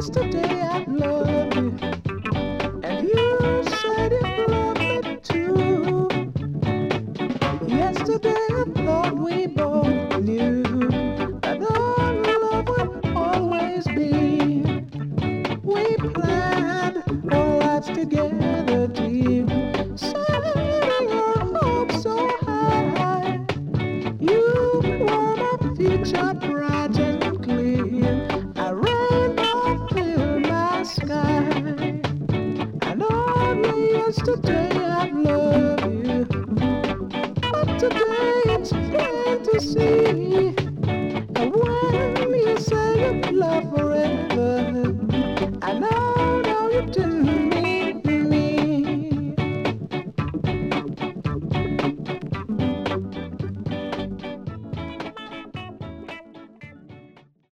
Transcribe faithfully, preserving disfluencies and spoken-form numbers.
Yesterday I loved you, and you said you loved me too. Yesterday I thought we both knew that our love would always be. We planned our lives together, dear, setting our hopes so high. You were my future.